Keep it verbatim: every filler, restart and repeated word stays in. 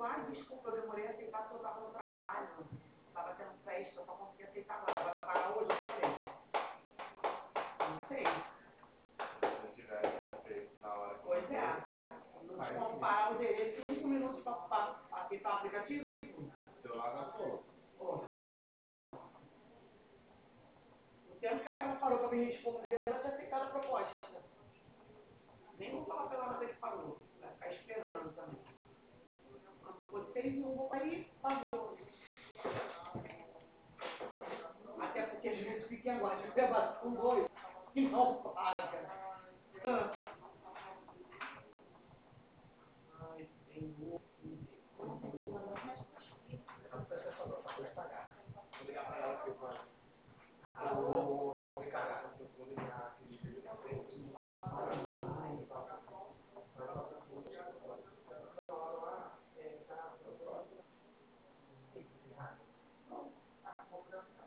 falou, ai, desculpa, eu demorei a aceitar porque eu estava no trabalho. Estava tendo festa, eu só consegui aceitar agora. Vai parar hoje, eu falei. Não sei. Se eu tivesse feito na hora que Pois é. Não te compara o direito de cinco minutos para aceitar o aplicativo. Seu lado é pouco. O tempo que ela parou para me responder, ela tinha aceitado a proposta. Nem vou falar pela hora que parou. Vai ficar esperando também. Vocês não vão aí, pagou. Até porque às vezes fiquem agora, de pedaço com dois e não paga. Ai, Senhor. Vou ligar pra ela que eu vou. Alô, Ricardo, eu vou ligar aquele vídeo na frente.